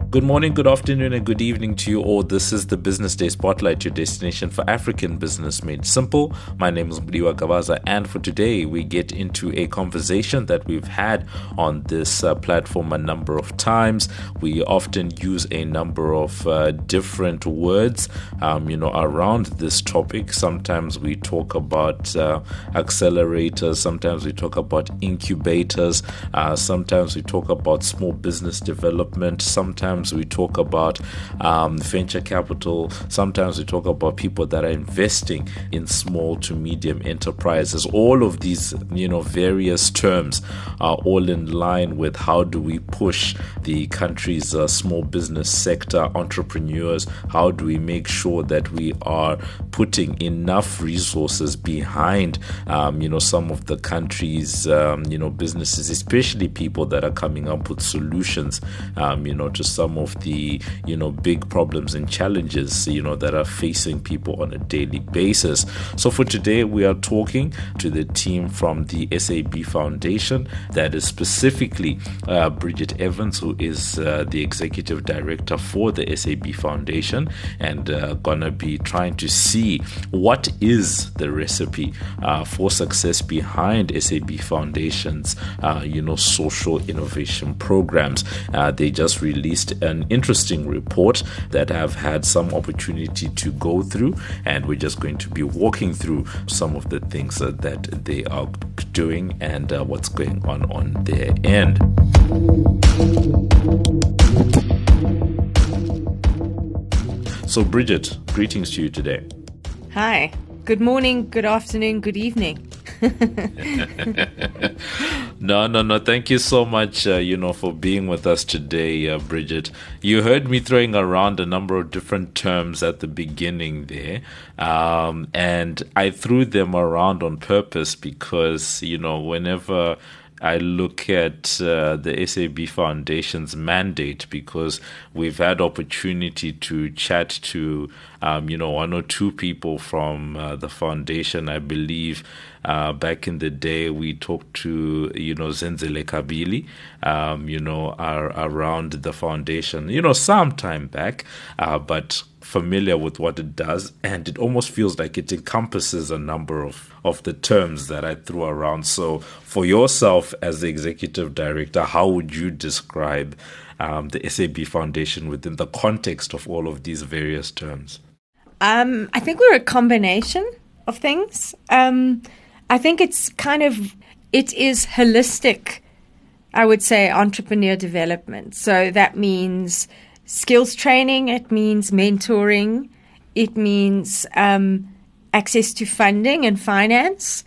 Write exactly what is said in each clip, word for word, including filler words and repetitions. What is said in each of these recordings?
Good morning, good afternoon, and good evening to you all. This is the Business Day Spotlight, your destination for African business made simple. My name is Mudiwa Gabaza, and for today, we get into a conversation that we've had on this uh, platform a number of times. We often use a number of uh, different words, um, you know, around this topic. Sometimes we talk about uh, accelerators, sometimes we talk about incubators, uh, sometimes we talk about small business development, sometimes we talk about um, venture capital. Sometimes we talk about people that are investing in small to medium enterprises. All of these, you know, various terms are all in line with how do we push the country's uh, small business sector, entrepreneurs. How do we make sure that we are putting enough resources behind, um, you know, some of the country's, um, you know, businesses, especially people that are coming up with solutions, um, you know, to some Some of the, you know, big problems and challenges, you know, that are facing people on a daily basis. So for today, we are talking to the team from the S A B Foundation. That is specifically uh, Bridget Evans, who is uh, the executive director for the S A B Foundation, and uh, gonna be trying to see what is the recipe uh, for success behind S A B Foundation's, uh, you know, social innovation programs. Uh, they just released an interesting report that I've had some opportunity to go through, and we're just going to be walking through some of the things uh, that they are doing and uh, what's going on on their end. So Bridget, greetings to you today. Hi. Good morning, good afternoon, good evening. No, no, no. Thank you so much, uh, you know, for being with us today, uh, Bridget. You heard me throwing around a number of different terms at the beginning there, um, and I threw them around on purpose because, you know, whenever I look at uh, the S A B Foundation's mandate, because we've had opportunity to chat to, um, you know, one or two people from uh, the foundation. I believe uh, back in the day we talked to, you know, Zenzele Kabili, um, you know, are around the foundation, you know, some time back, uh, but familiar with what it does, and it almost feels like it encompasses a number of, of the terms that I threw around. So for yourself as the executive director, how would you describe um, the S A B Foundation within the context of all of these various terms? Um, I think we're a combination of things. Um, I think it's kind of, it is holistic, I would say, entrepreneur development. So that means skills training, it means mentoring, it means um, access to funding and finance,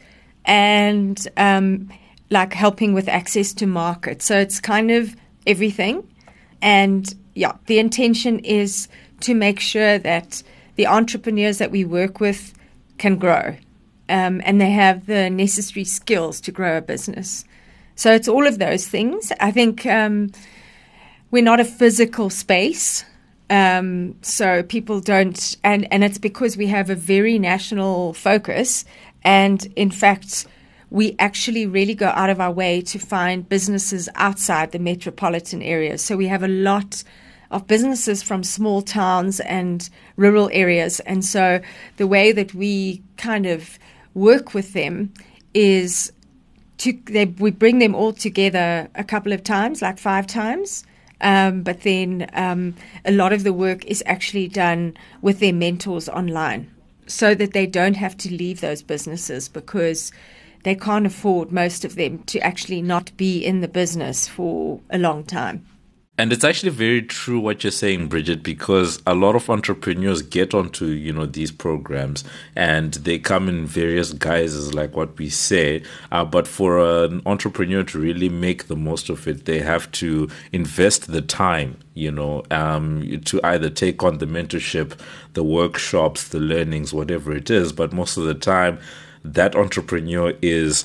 and um, like helping with access to market. So it's kind of everything. And yeah, the intention is to make sure that the entrepreneurs that we work with can grow, um, and they have the necessary skills to grow a business. So it's all of those things. I think um, we're not a physical space, um, so people don't, and, and it's because we have a very national focus, and in fact, we actually really go out of our way to find businesses outside the metropolitan areas. So we have a lot of businesses from small towns and rural areas, and so the way that we kind of work with them is to they, we bring them all together a couple of times, like five times. Um, but then um, a lot of the work is actually done with their mentors online, so that they don't have to leave those businesses, because they can't afford, most of them, to actually not be in the business for a long time. And it's actually very true what you're saying, Bridget, because a lot of entrepreneurs get onto, you know, these programs, and they come in various guises, like what we say. Uh, but for an entrepreneur to really make the most of it, they have to invest the time, you know, um, to either take on the mentorship, the workshops, the learnings, whatever it is. But most of the time, that entrepreneur is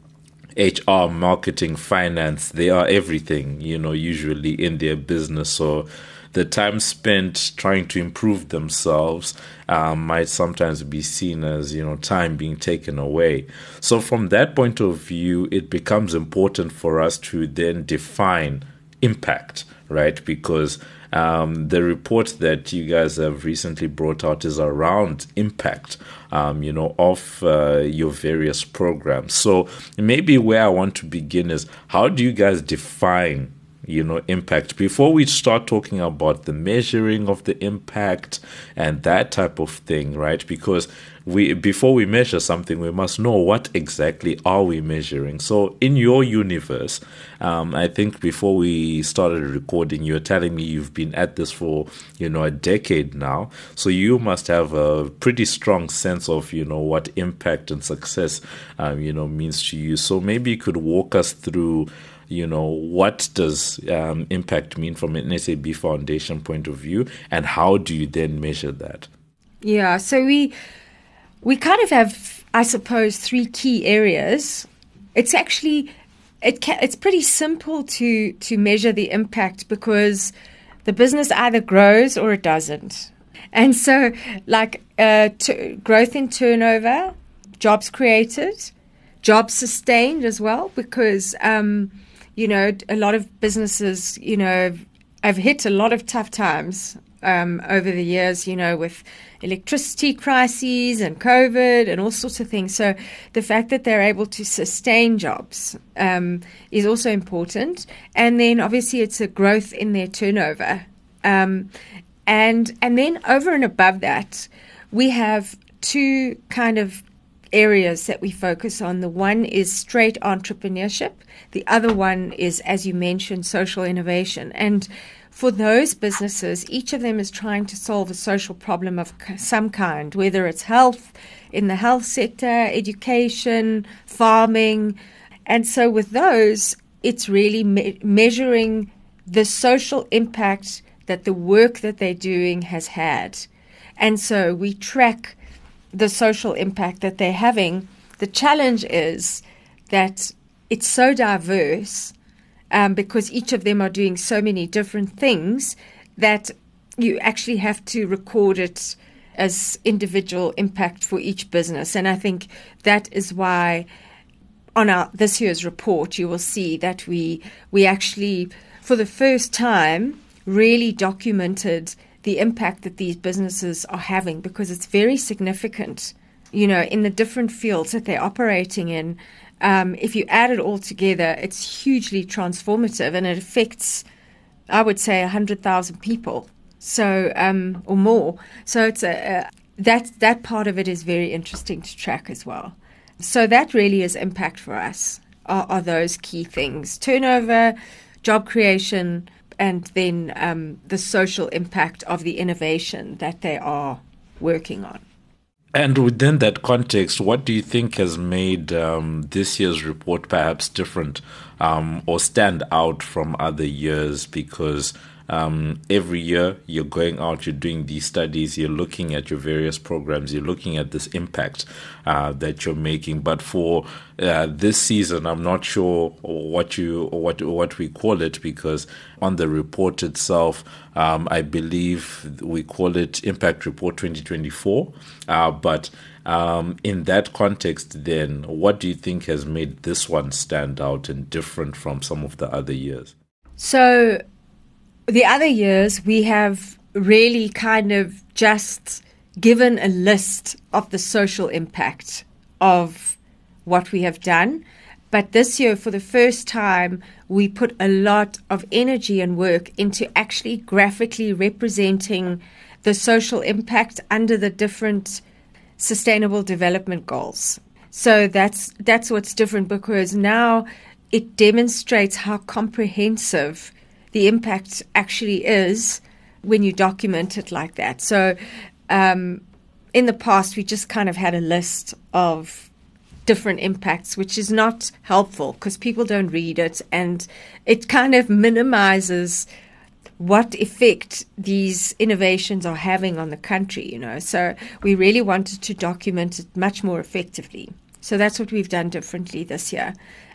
H R, marketing, finance. They are everything, you know, usually in their business. So the time spent trying to improve themselves um, might sometimes be seen as, you know, time being taken away. So from that point of view, it becomes important for us to then define impact, right? Because um, the report that you guys have recently brought out is around impact, um, you know, of uh, your various programs. So maybe where I want to begin is, how do you guys define, you know, impact before we start talking about the measuring of the impact and that type of thing, right? Because we, before we measure something, we must know what exactly are we measuring. So in your universe, um, I think before we started recording, you were telling me you've been at this for, you know, a decade now. So you must have a pretty strong sense of, you know, what impact and success, um, you know, means to you. So maybe you could walk us through, you know, what does um, impact mean from an S A B Foundation point of view, and how do you then measure that? Yeah, so we we kind of have, I suppose, three key areas. It's actually it can, it's pretty simple to to measure the impact, because the business either grows or it doesn't. And so, like uh, t- growth in turnover, jobs created, jobs sustained as well, because um, you know, a lot of businesses, you know, have hit a lot of tough times um, over the years, you know, with electricity crises and COVID and all sorts of things. So the fact that they're able to sustain jobs um, is also important. And then obviously it's a growth in their turnover. Um, and and then over and above that, we have two kind of areas that we focus on. The one is straight entrepreneurship. The other one is, as you mentioned, social innovation. And for those businesses, each of them is trying to solve a social problem of some kind, whether it's health, in the health sector, education, farming. And so with those, it's really me- measuring the social impact that the work that they're doing has had. And so we track the social impact that they're having. The challenge is that it's so diverse, um, because each of them are doing so many different things, that you actually have to record it as individual impact for each business. And I think that is why on our this year's report, you will see that we we actually, for the first time, really documented the impact that these businesses are having, because it's very significant, you know, in the different fields that they're operating in. Um, if you add it all together, it's hugely transformative, and it affects, I would say, one hundred thousand people, so um, or more. So it's a, a that that part of it is very interesting to track as well. So that really is impact for us, are, are those key things: turnover, job creation, and then um, the social impact of the innovation that they are working on. And within that context, what do you think has made um, this year's report perhaps different um, or stand out from other years? Because um, every year you're going out, you're doing these studies, you're looking at your various programs, you're looking at this impact uh, that you're making. But for uh, this season, I'm not sure what you what what we call it, because on the report itself, um, I believe we call it Impact Report twenty twenty-four. Uh, but um, in that context, then, what do you think has made this one stand out and different from some of the other years? So the other years, we have really kind of just given a list of the social impact of what we have done. But this year, for the first time, we put a lot of energy and work into actually graphically representing the social impact under the different sustainable development goals. So that's that's what's different, because now it demonstrates how comprehensive the impact actually is when you document it like that. So um, in the past, we just kind of had a list of different impacts, which is not helpful because people don't read it, and it kind of minimizes what effect these innovations are having on the country, you know. So we really wanted to document it much more effectively. So that's what we've done differently this year.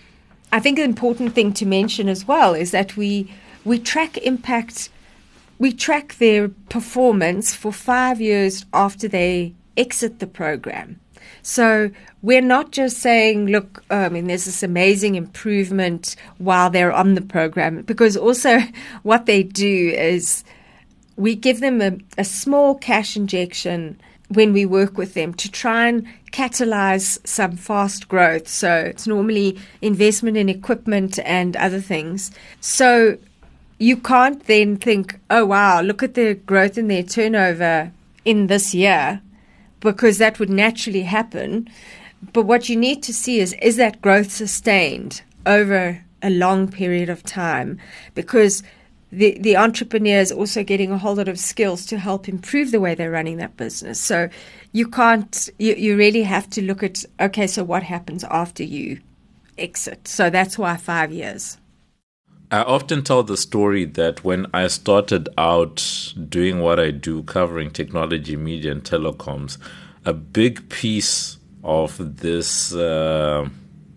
I think an important thing to mention as well is that we we track impact, we track their performance for five years after they exit the program. So we're not just saying, look, oh, I mean, there's this amazing improvement while they're on the program, because also what they do is we give them a, a small cash injection when we work with them to try and catalyze some fast growth. So it's normally investment in equipment and other things. So you can't then think, oh, wow, look at the growth in their turnover in this year, because that would naturally happen. But what you need to see is, is that growth sustained over a long period of time? Because the, the entrepreneur is also getting a whole lot of skills to help improve the way they're running that business. So you can't, you, you really have to look at, okay, so what happens after you exit? So that's why five years. I often tell the story that when I started out doing what I do, covering technology, media, and telecoms, a big piece of this uh,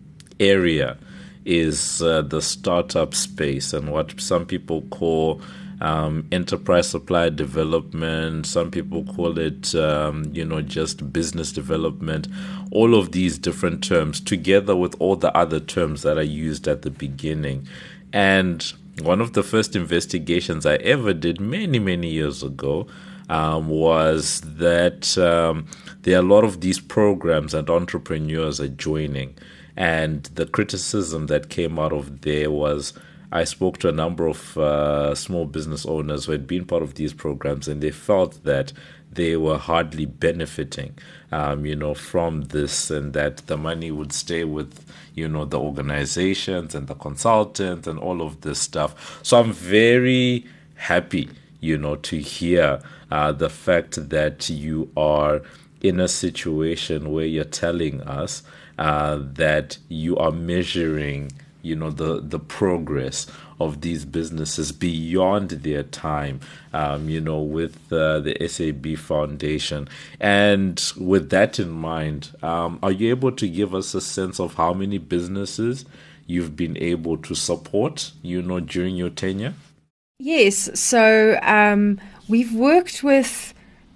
area is uh, the startup space and what some people call um, enterprise supply development. Some people call it, um, you know, just business development. All of these different terms, together with all the other terms that are used at the beginning. And one of the first investigations I ever did many, many years ago um, was that um, there are a lot of these programs and entrepreneurs are joining. And the criticism that came out of there was, I spoke to a number of uh, small business owners who had been part of these programs, and they felt that they were hardly benefiting, um, you know, from this, and that the money would stay with, you know, the organizations and the consultants and all of this stuff. So I'm very happy, you know, to hear uh, the fact that you are in a situation where you're telling us uh, that you are measuring, you know, the, the progress of these businesses beyond their time, um, you know, with uh, the S A B Foundation. And with that in mind, um, are you able to give us a sense of how many businesses you've been able to support, you know, during your tenure? Yes. So um, we've worked with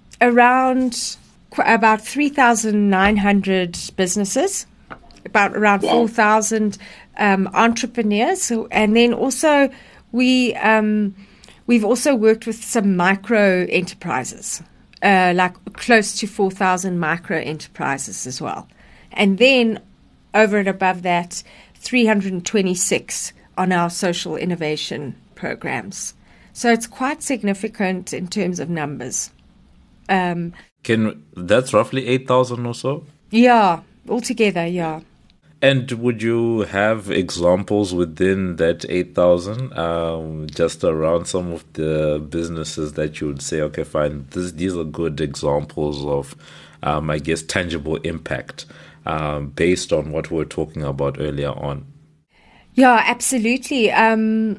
around about three thousand nine hundred businesses, about around wow. four thousand um, entrepreneurs. And then also we, um, we've also worked with some micro enterprises, uh, like close to four thousand micro enterprises as well. And then over and above that, three hundred twenty-six on our social innovation programs. So it's quite significant in terms of numbers. Um, Can that's roughly eight thousand or so? Yeah, altogether, yeah. And would you have examples within that eight thousand, um, just around some of the businesses that you would say, okay, fine, this, these are good examples of, um, I guess, tangible impact um, based on what we were talking about earlier on? Yeah, absolutely. Um,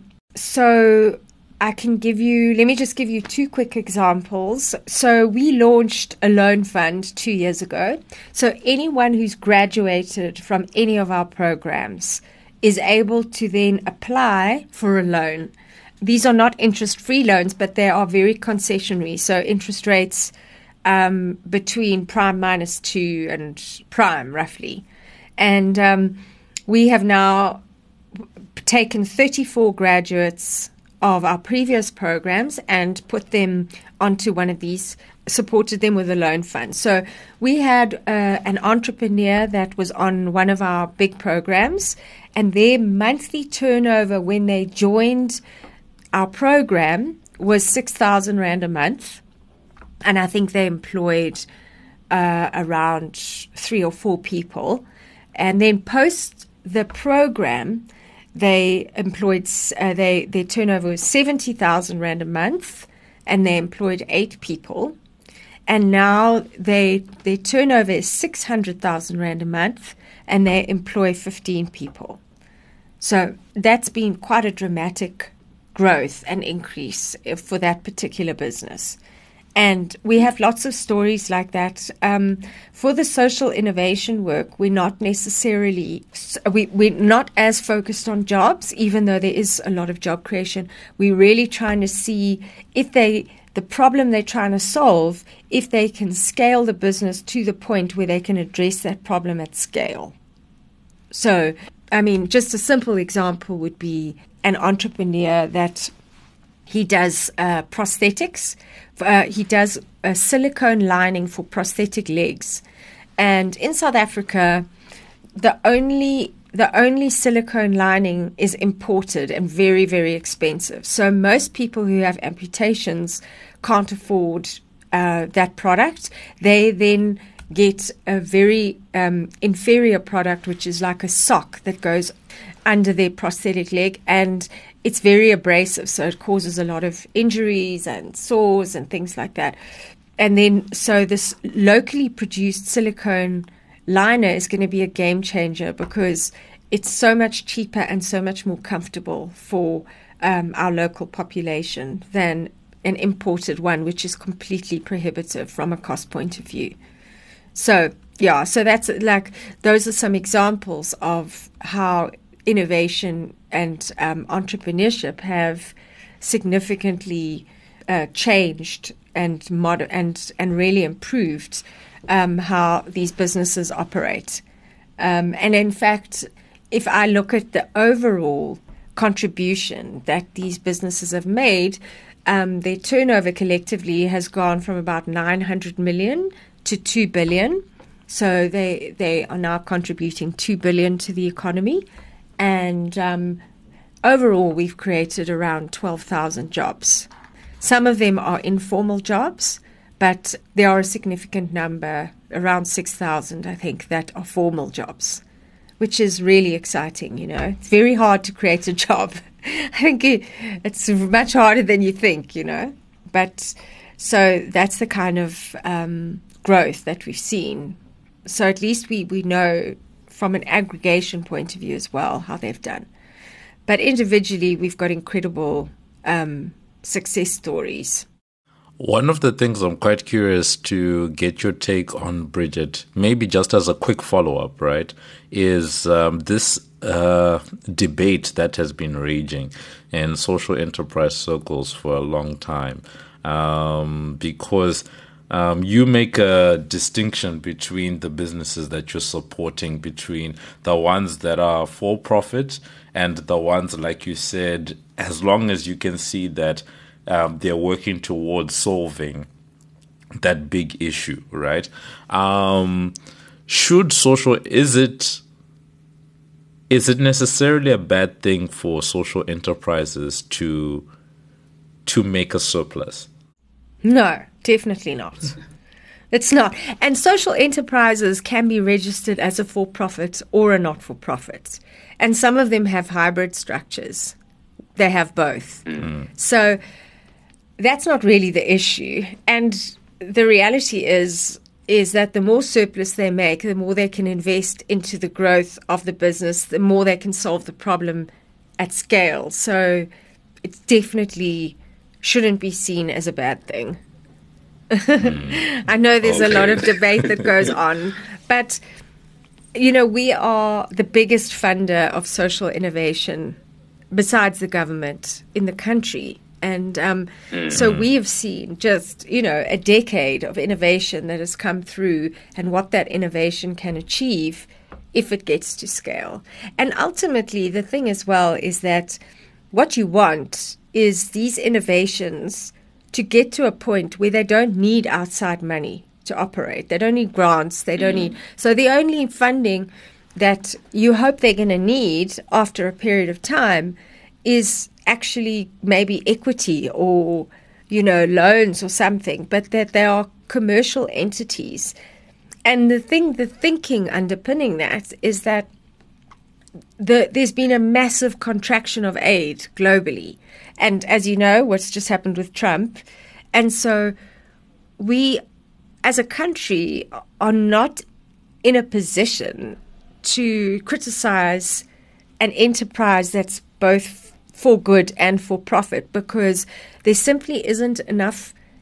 so I can give you, let me just give you two quick examples. So we launched a loan fund two years ago. So anyone who's graduated from any of our programs is able to then apply for a loan. These are not interest-free loans, but they are very concessionary. So interest rates um, between prime minus two and prime, roughly. And um, we have now taken thirty-four graduates of our previous programs and put them onto one of these, supported them with a loan fund. So we had uh, an entrepreneur that was on one of our big programs, and their monthly turnover when they joined our program was six thousand Rand a month. And I think they employed uh, around three or four people. And then post the program, they employed, uh, they their turnover was seventy thousand Rand a month, and they employed eight people. And now they their turnover is six hundred thousand Rand a month, and they employ fifteen people. So that's been quite a dramatic growth and increase for that particular business. And we have lots of stories like that. Um, for the social innovation work, we're not necessarily, we, we're not as focused on jobs, even though there is a lot of job creation. We're really trying to see if they, the problem they're trying to solve, if they can scale the business to the point where they can address that problem at scale. So, I mean, just a simple example would be an entrepreneur that he does uh, prosthetics. Uh, he does a silicone lining for prosthetic legs. And in South Africa, the only the only silicone lining is imported and very, very expensive. So most people who have amputations can't afford uh, that product. They then get a very um, inferior product, which is like a sock that goes under their prosthetic leg, and it's very abrasive, so it causes a lot of injuries and sores and things like that. And then, so this locally produced silicone liner is going to be a game changer because it's so much cheaper and so much more comfortable for um, our local population than an imported one, which is completely prohibitive from a cost point of view. So, yeah, so that's like, those are some examples of how innovation and um, entrepreneurship have significantly uh, changed and mod- and and really improved um, how these businesses operate. Um, and in fact, if I look at the overall contribution that these businesses have made, um, their turnover collectively has gone from about nine hundred million to two billion. So they they are now contributing two billion to the economy. And um, overall, we've created around twelve thousand jobs. Some of them are informal jobs, but there are a significant number, around six thousand, I think, that are formal jobs, which is really exciting, you know. It's very hard to create a job. I think it, it's much harder than you think, you know. But so that's the kind of um, growth that we've seen. So at least we, we know from an aggregation point of view as well how they've done. But individually, we've got incredible um, success stories. One of the things I'm quite curious to get your take on, Bridget, maybe just as a quick follow-up, right, is um, this uh, debate that has been raging in social enterprise circles for a long time. Um, because Um, you make a distinction between the businesses that you're supporting, between the ones that are for profit and the ones, like you said, as long as you can see that um, they're working towards solving that big issue, right? Um, should social, is it, is it necessarily a bad thing for social enterprises to to make a surplus? No, definitely not. It's not. And social enterprises can be registered as a for-profit or a not-for-profit. And some of them have hybrid structures. They have both. Mm. So that's not really the issue. And the reality is, is that the more surplus they make, the more they can invest into the growth of the business, the more they can solve the problem at scale. So it definitely shouldn't be seen as a bad thing. Mm. I know there's okay. a lot of debate that goes on, but, you know, we are the biggest funder of social innovation besides the government in the country. And um, mm-hmm. so we have seen just, you know, a decade of innovation that has come through and what that innovation can achieve if it gets to scale. And ultimately, the thing as well is that what you want is these innovations to get to a point where they don't need outside money to operate. They don't need grants. They don't mm. need. So the only funding that you hope they're going to need after a period of time is actually maybe equity or, you know, loans or something, but that they are commercial entities. And the thing, the thinking underpinning that is that the, there's been a massive contraction of aid globally. And as you know, what's just happened with Trump. And so we, as a country, are not in a position to criticize an enterprise that's both for good and for profit, because there simply isn't enough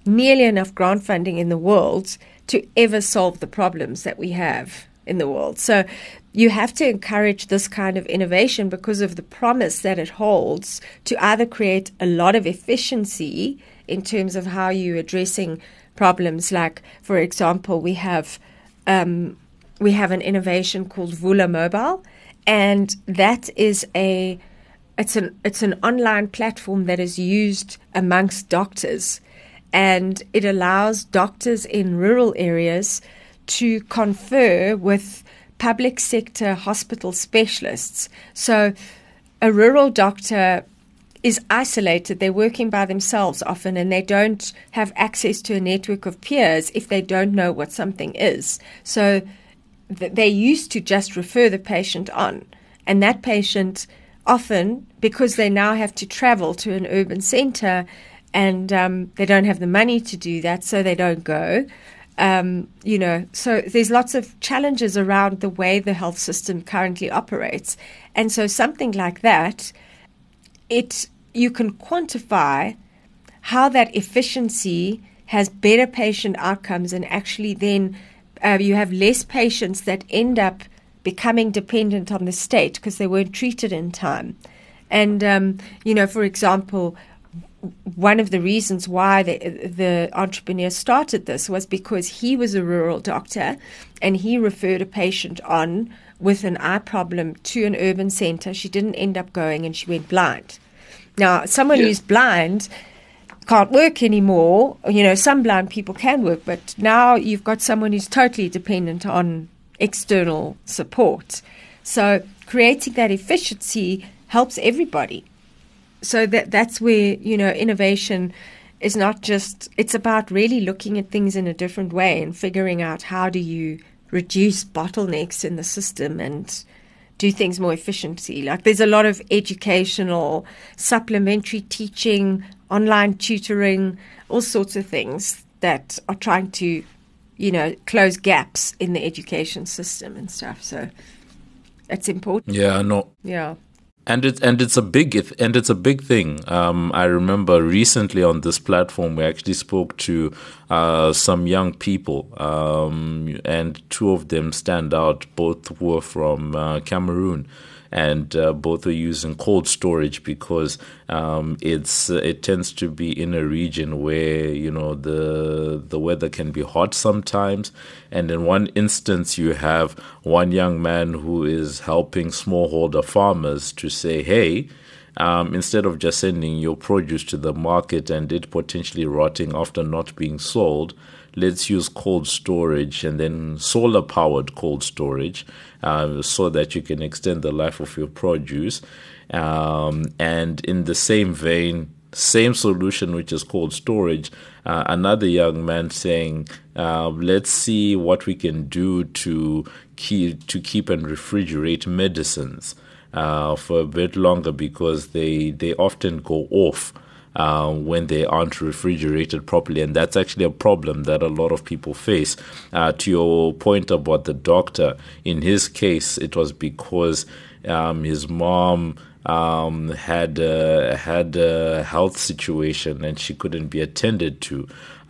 nearly enough grant funding in the world to ever solve the problems that we have in the world. So you have to encourage this kind of innovation because of the promise that it holds to either create a lot of efficiency in terms of how you're addressing problems. Like, for example, we have um, we have an innovation called Vula Mobile, and that is a it's an it's an online platform that is used amongst doctors, and it allows doctors in rural areas to confer with public sector hospital specialists. So a rural doctor is isolated. They're working by themselves often, and they don't have access to a network of peers if they don't know what something is. So th- they used to just refer the patient on. And that patient often, because they now have to travel to an urban center and um, they don't have the money to do that, so they don't go. Um, you know, so there's lots of challenges around the way the health system currently operates. And so something like that, it you can quantify how that efficiency has better patient outcomes, and actually then uh, you have less patients that end up becoming dependent on the state because they weren't treated in time. And, um, you know, for example, one of the reasons why the, the entrepreneur started this was because he was a rural doctor and he referred a patient on with an eye problem to an urban center. She didn't end up going and she went blind. Now, someone yeah. who's blind can't work anymore. You know, some blind people can work, but now you've got someone who's totally dependent on external support. So creating that efficiency helps everybody. So that that's where, you know, innovation is not just, it's about really looking at things in a different way and figuring out how do you reduce bottlenecks in the system and do things more efficiently. Like there's a lot of educational, supplementary teaching, online tutoring, all sorts of things that are trying to, you know, close gaps in the education system and stuff. So it's important. Yeah, no. Yeah. And it's and it's a big and it's a big thing. Um, I remember recently on this platform we actually spoke to uh, some young people, um, and two of them stand out. Both were from uh, Cameroon, and uh, both are using cold storage because um, it's uh, it tends to be in a region where, you know, the the weather can be hot sometimes. And in one instance, you have one young man who is helping smallholder farmers to say, hey, um, instead of just sending your produce to the market and it potentially rotting after not being sold, let's use cold storage and then solar-powered cold storage uh, so that you can extend the life of your produce. Um, and in the same vein, same solution, which is cold storage, uh, another young man saying, uh, let's see what we can do to keep, to keep and refrigerate medicines uh, for a bit longer because they, they often go off Uh, when they aren't refrigerated properly. And that's actually a problem that a lot of people face. Uh, to your point about the doctor, in his case, it was because um, his mom um, had, uh, had a health situation and she couldn't be attended to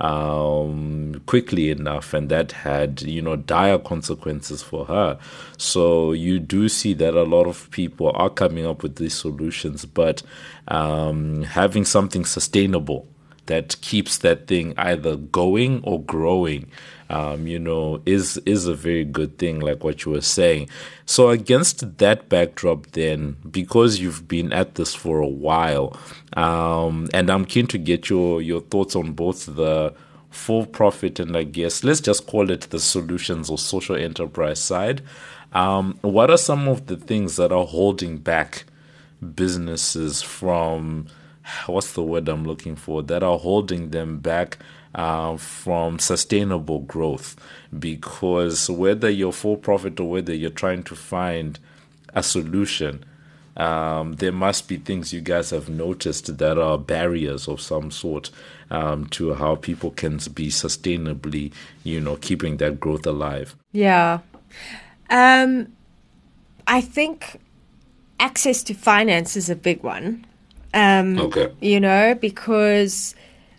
um, quickly enough, and that had, you know, dire consequences for her. So you do see that a lot of people are coming up with these solutions, but um, having something sustainable that keeps that thing either going or growing, um, you know, is is a very good thing, like what you were saying. So against that backdrop then, because you've been at this for a while, um, and I'm keen to get your, your thoughts on both the for-profit and I guess, let's just call it the solutions or social enterprise side. Um, what are some of the things that are holding back businesses from, what's the word I'm looking for, that are holding them back uh, from sustainable growth? Because whether you're for-profit or whether you're trying to find a solution, um, there must be things you guys have noticed that are barriers of some sort um, to how people can be sustainably, you know, keeping that growth alive. Yeah. Um, I think access to finance is a big one. Um, okay. You know, because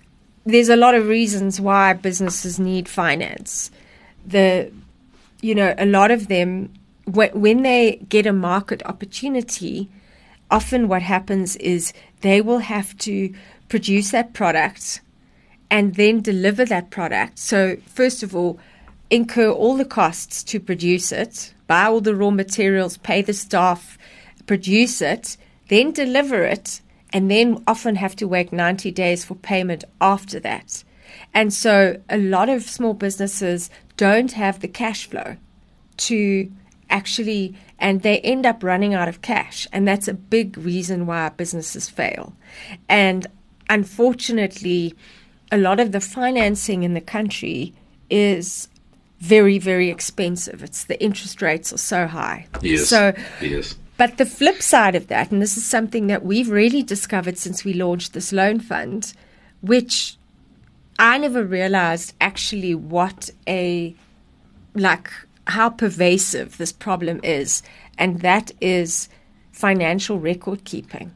there's a lot of reasons why businesses need finance. The, you know, a lot of them, wh- when they get a market opportunity, often what happens is they will have to produce that product and then deliver that product. So first of all, incur all the costs to produce it, buy all the raw materials, pay the staff, produce it, then deliver it, and then often have to wait ninety days for payment after that. And so a lot of small businesses don't have the cash flow to actually, and they end up running out of cash. And that's a big reason why businesses fail. And unfortunately, a lot of the financing in the country is very, very expensive. It's the interest rates are so high. Yes. So, yes. But the flip side of that, and this is something that we've really discovered since we launched this loan fund, which I never realized actually what a, like, how pervasive this problem is, and that is financial record keeping.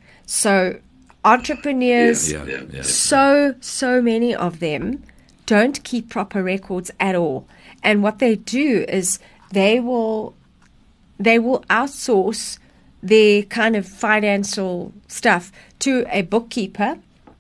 So entrepreneurs, yeah, yeah, yeah. so, so many of them don't keep proper records at all. And what they do is they will they will outsource their kind of financial stuff to a bookkeeper.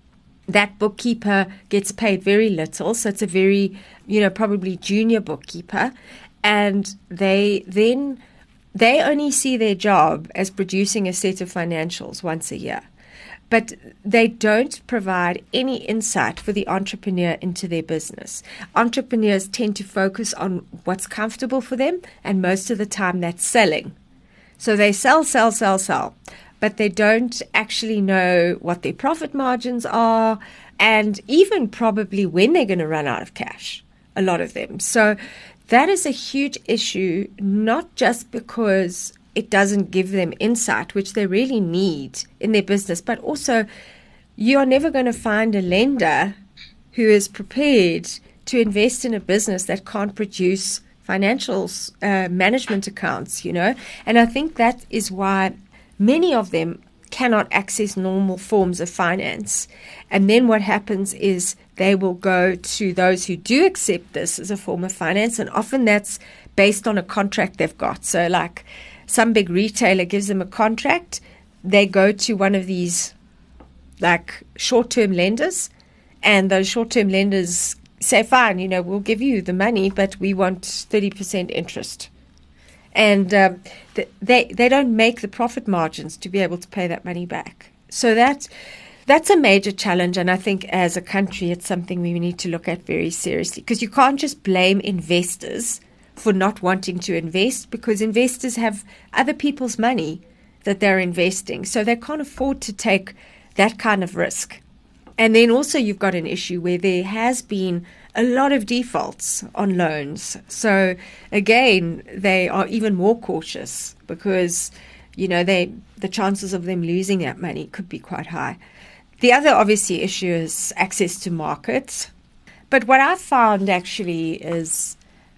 That bookkeeper gets paid very little, so it's a very, you know, probably junior bookkeeper. And they then, they only see their job as producing a set of financials once a year. But they don't provide any insight for the entrepreneur into their business. Entrepreneurs tend to focus on what's comfortable for them, and most of the time that's selling. So they sell, sell, sell, sell, but they don't actually know what their profit margins are, and even probably when they're going to run out of cash, a lot of them. So that is a huge issue, not just because it doesn't give them insight, which they really need in their business, but also you are never going to find a lender who is prepared to invest in a business that can't produce financials, uh, management accounts, you know. And I think that is why many of them cannot access normal forms of finance. And then what happens is they will go to those who do accept this as a form of finance, and often that's based on a contract they've got. So like some big retailer gives them a contract, they go to one of these like short-term lenders, and those short-term lenders say, fine, you know, we'll give you the money, but we want thirty percent interest. And um, th- they they don't make the profit margins to be able to pay that money back. So that that's a major challenge, and I think as a country it's something we need to look at very seriously, because you can't just blame investors for not wanting to invest, because investors have other people's money that they're investing, so they can't afford to take that kind of risk. And then also you've got an issue where there has been a lot of defaults on loans. So again, they are even more cautious because, you know, they the chances of them losing that money could be quite high. The other obviously issue is access to markets. But what I've found actually is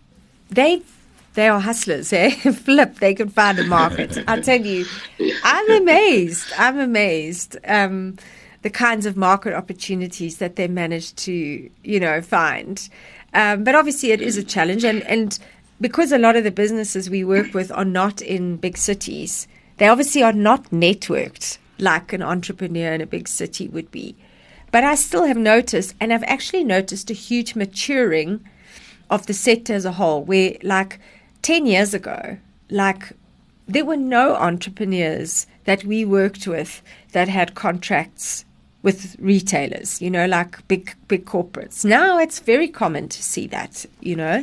they they are hustlers, eh? Flip, they can find a market. I tell you, I'm amazed. I'm amazed. Um, the kinds of market opportunities that they manage to, you know, find. Um, but obviously it is a challenge. And, and because a lot of the businesses we work with are not in big cities, they obviously are not networked like an entrepreneur in a big city would be. But I still have noticed, and I've actually noticed a huge maturing of the sector as a whole, where like ten years ago, like there were no entrepreneurs that we worked with that had contracts with retailers, you know, like big, big corporates. Now it's very common to see that, you know,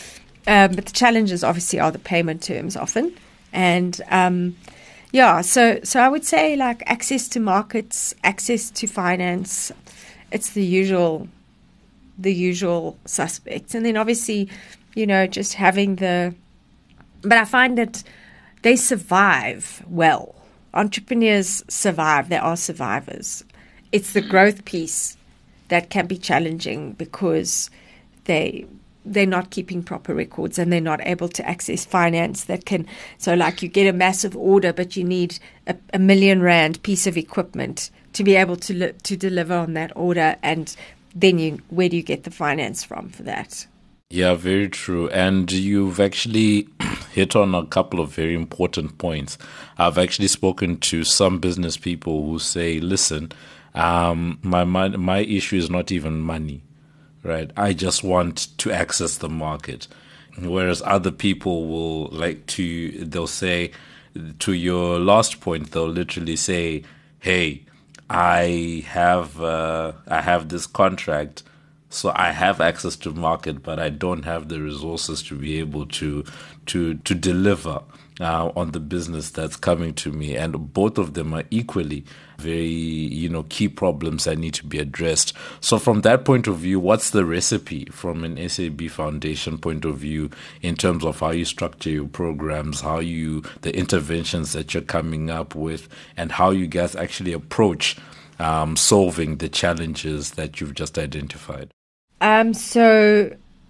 um, but the challenges obviously are the payment terms often. And um, yeah, so, so I would say like access to markets, access to finance, it's the usual, the usual suspects. And then obviously, you know, just having the, but I find that they survive well. Entrepreneurs survive. They are survivors. It's the growth piece that can be challenging because they, they're not keeping proper records and they're not able to access finance that can, so like you get a massive order, but you need a, a million rand piece of equipment to be able to li- to deliver on that order, and then you where do you get the finance from for that? Yeah, very true. And you've actually hit on a couple of very important points. I've actually spoken to some business people who say, listen, um, my, my, my issue is not even money, right? I just want to access the market. Whereas other people will like to, they'll say, to your last point, they'll literally say, hey, I have, uh, I have this contract, so I have access to market, but I don't have the resources to be able to to to deliver uh, on the business that's coming to me. And both of them are equally very, you know, key problems that need to be addressed. So from that point of view, what's the recipe from an S A B Foundation point of view in terms of how you structure your programs, how you, the interventions that you're coming up with, and how you guys actually approach um, solving the challenges that you've just identified? Um, so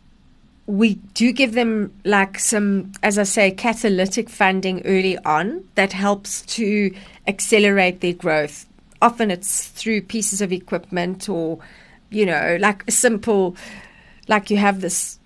we do give them like some, as I say, catalytic funding early on that helps to accelerate their growth. Often it's through pieces of equipment or, you know, like a simple, like you have this,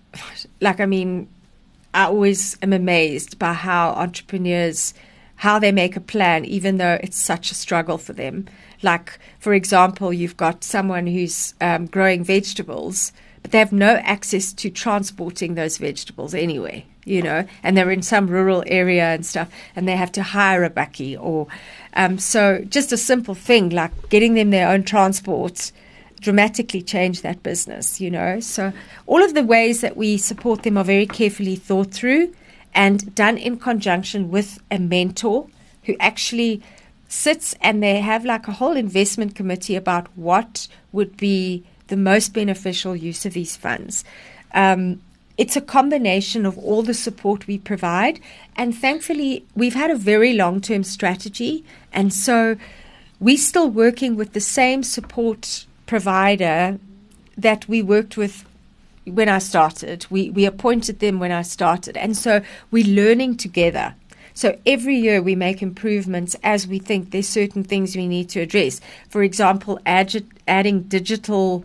like, I mean, I always am amazed by how entrepreneurs, how they make a plan, even though it's such a struggle for them. Like, for example, you've got someone who's um, growing vegetables, but they have no access to transporting those vegetables anyway, you know, and they're in some rural area and stuff, and they have to hire a bakkie or um, so just a simple thing like getting them their own transport dramatically change that business, you know. So all of the ways that we support them are very carefully thought through and done in conjunction with a mentor who actually sits, and they have like a whole investment committee about what would be the most beneficial use of these funds. Um, it's a combination of all the support we provide, and thankfully we've had a very long-term strategy, and so we're still working with the same support provider that we worked with when I started. We we appointed them when I started, and so we're learning together. So every year we make improvements as we think there's certain things we need to address. For example, add, adding digital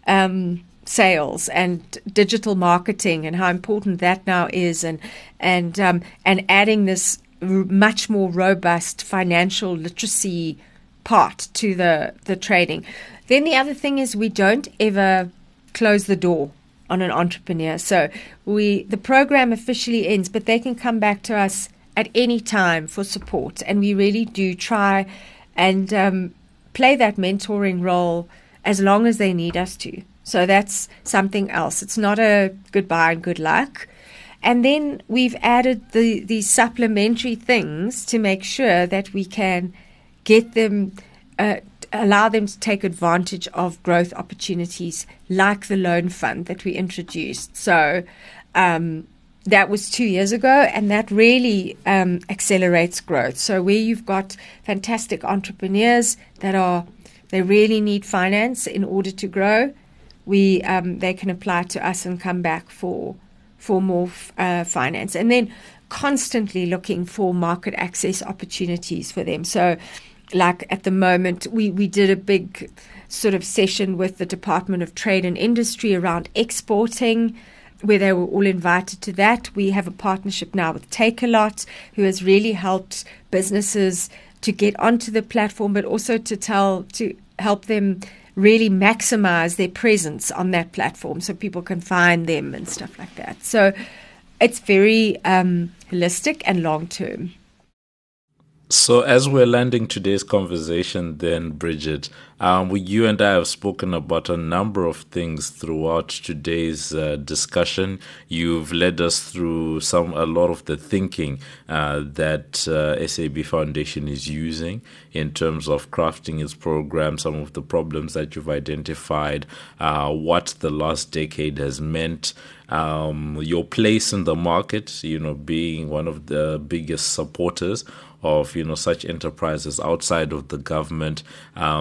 um, sales and digital marketing and how important that now is, and and um, and adding this r- much more robust financial literacy part to the, the training. Then the other thing is we don't ever close the door on an entrepreneur. So we the program officially ends, but they can come back to us at any time for support, and we really do try and um, play that mentoring role as long as they need us to. So that's something else. It's not a goodbye and good luck. And then we've added the these supplementary things to make sure that we can get them, uh, allow them to take advantage of growth opportunities like the loan fund that we introduced. So um, that was two years ago, and that really um, accelerates growth. So where you've got fantastic entrepreneurs that are, they really need finance in order to grow, we um, they can apply to us and come back for for more uh, finance. And then constantly looking for market access opportunities for them. So like at the moment, we, we did a big sort of session with the Department of Trade and Industry around exporting, where they were all invited to that. We have a partnership now with Takealot, who has really helped businesses to get onto the platform, but also to tell to help them really maximize their presence on that platform so people can find them and stuff like that. So it's very um, holistic and long-term. So as we're landing today's conversation then, Bridget, um, we, you and I have spoken about a number of things throughout today's uh, discussion. You've led us through some a lot of the thinking uh, that uh, S A B Foundation is using in terms of crafting its program, some of the problems that you've identified, uh, what the last decade has meant, um, your place in the market, you know, being one of the biggest supporters of, you know, such enterprises outside of the government, um, some of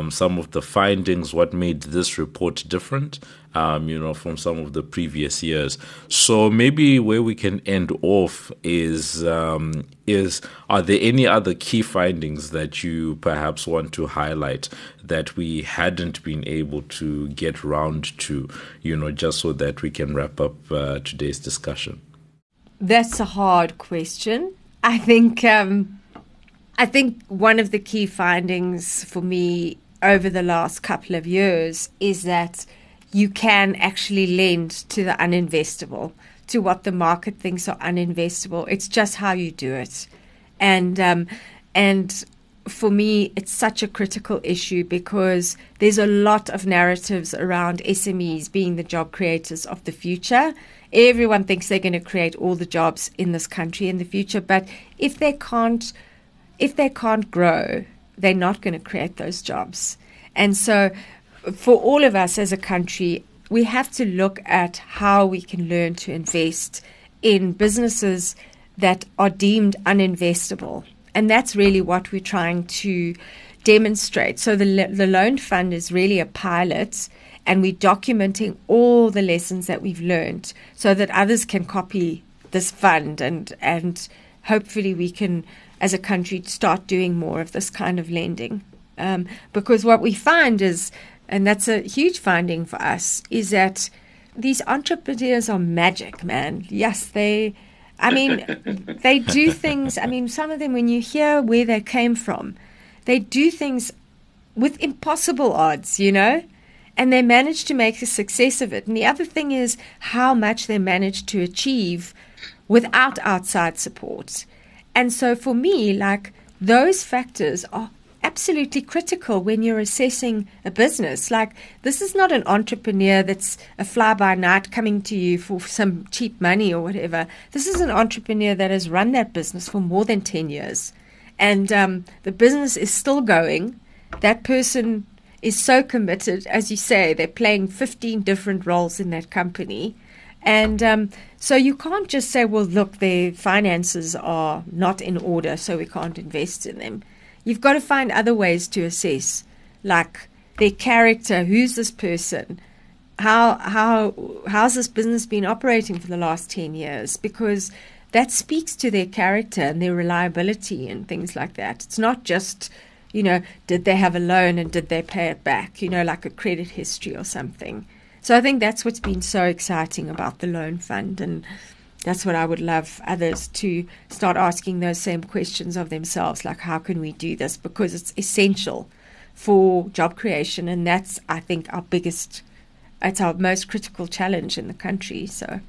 of the findings, what made this report different, um, you know, from some of the previous years. So maybe where we can end off is, um, is are there any other key findings that you perhaps want to highlight that we hadn't been able to get round to, you know, just so that we can wrap up uh, today's discussion? That's a hard question. I think um, I think one of the key findings for me over the last couple of years is that you can actually lend to the uninvestable, to what the market thinks are uninvestable. It's just how you do it. And um, and for me, it's such a critical issue because there's a lot of narratives around S M Es being the job creators of the future. Everyone thinks they're going to create all the jobs in this country in the future, but if they can't, if they can't grow, they're not going to create those jobs. And so, for all of us as a country, we have to look at how we can learn to invest in businesses that are deemed uninvestable. And that's really what we're trying to demonstrate. So the the loan fund is really a pilot, and we're documenting all the lessons that we've learned so that others can copy this fund, and and hopefully we can, as a country, start doing more of this kind of lending. Um, because what we find is, and that's a huge finding for us, is that these entrepreneurs are magic, man. Yes, they... I mean, they do things, I mean, some of them, when you hear where they came from, they do things with impossible odds, you know, and they manage to make a success of it. And the other thing is how much they manage to achieve without outside support. And so for me, like, those factors are absolutely critical when you're assessing a business. Like, this is not an entrepreneur that's a fly-by-night coming to you for some cheap money or whatever. This is an entrepreneur that has run that business for more than ten years. And um, the business is still going. That person is so committed. As you say, they're playing fifteen different roles in that company. And um, so you can't just say, well, look, their finances are not in order, so we can't invest in them. You've got to find other ways to assess, like their character. Who's this person? How how how's this business been operating for the last ten years? Because that speaks to their character and their reliability and things like that. It's not just, you know, did they have a loan and did they pay it back? You know, like a credit history or something. So I think that's what's been so exciting about the loan fund, and that's what I would love others to start asking those same questions of themselves, like how can we do this? Because it's essential for job creation, and that's, I think, our biggest, it's our most critical challenge in the country. So.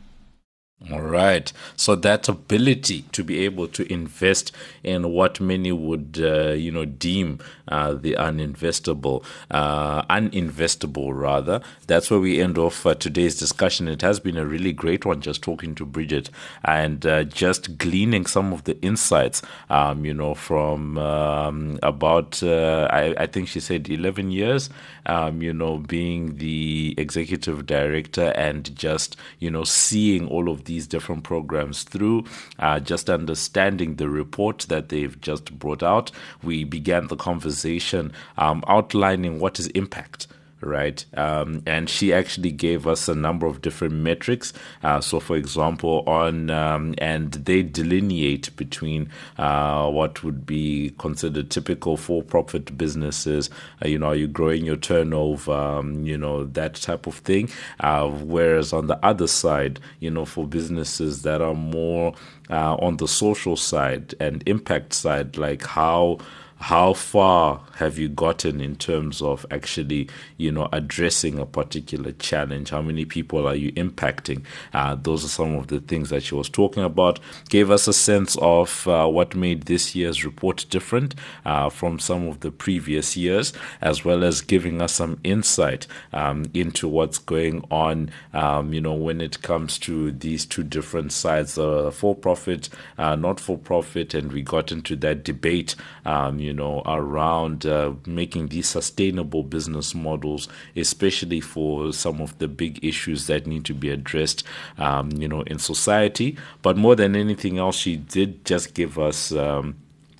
All right. So that ability to be able to invest in what many would, uh, you know, deem uh, the uninvestable, uh, uninvestable rather. That's where we end off uh, today's discussion. It has been a really great one, just talking to Bridget and uh, just gleaning some of the insights, um, you know, from um, about, uh, I, I think she said eleven years, um, you know, being the executive director and just, you know, seeing all of these different programs through, uh, just understanding the report that they've just brought out. We began the conversation um, outlining what is impact. Right. Um, and she actually gave us a number of different metrics. Uh, so, for example, on um, and they delineate between uh, what would be considered typical for-profit businesses. Uh, you know, are you growing your turnover? Um, you know, that type of thing. Uh, whereas on the other side, you know, for businesses that are more uh, on the social side and impact side, like how. How far have you gotten in terms of actually, you know, addressing a particular challenge? How many people are you impacting? Uh, those are some of the things that she was talking about. Gave us a sense of uh, what made this year's report different uh, from some of the previous years, as well as giving us some insight um, into what's going on, um, you know, when it comes to these two different sides, uh, for-profit, uh, not-for-profit, and we got into that debate, um, you you know, around uh, making these sustainable business models, especially for some of the big issues that need to be addressed, um, you know, in society. But more than anything else, she did just give us um,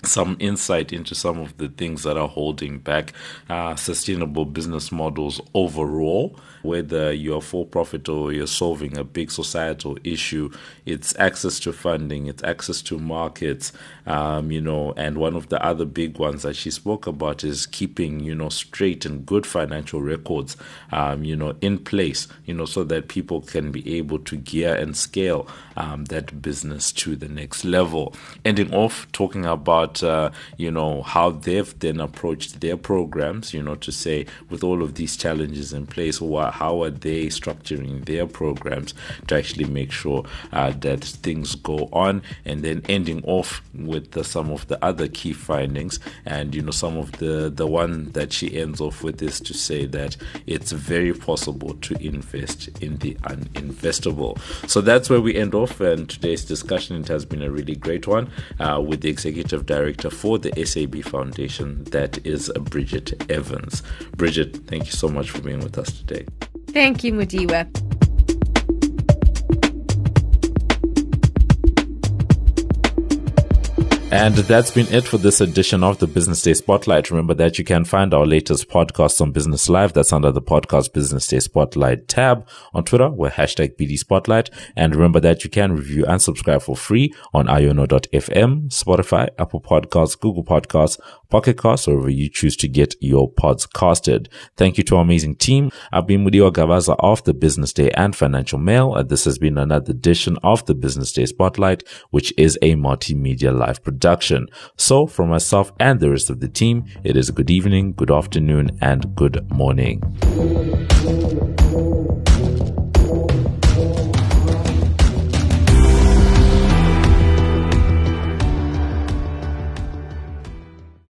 some insight into some of the things that are holding back uh, sustainable business models overall. Whether you're for-profit or you're solving a big societal issue, it's access to funding, it's access to markets, um, you know, and one of the other big ones that she spoke about is keeping, you know, straight and good financial records, um, you know, in place, you know, so that people can be able to gear and scale um, that business to the next level. Ending off talking about, uh, you know, how they've then approached their programs, you know, to say with all of these challenges in place, what how are they structuring their programs to actually make sure uh, that things go on, and then ending off with the, some of the other key findings. And, you know, some of the, the one that she ends off with is to say that it's very possible to invest in the uninvestable. So that's where we end off, and today's discussion, it has been a really great one uh, with the Executive Director for the S A B Foundation, that is Bridget Evans. Bridget, thank you so much for being with us today. Thank you, Mudiwa. And that's been it for this edition of the Business Day Spotlight. Remember that you can find our latest podcasts on Business Live. That's under the podcast Business Day Spotlight tab. On Twitter, we're hashtag B D Spotlight. And remember that you can review and subscribe for free on iono dot f m, Spotify, Apple Podcasts, Google Podcasts, Pocket Casts, or wherever you choose to get your pods casted. Thank you to our amazing team. I've been Mudiwa Gavaza of the Business Day and Financial Mail. And this has been another edition of the Business Day Spotlight, which is a multimedia live production. Production. So from myself and the rest of the team, it is a good evening, good afternoon, and good morning.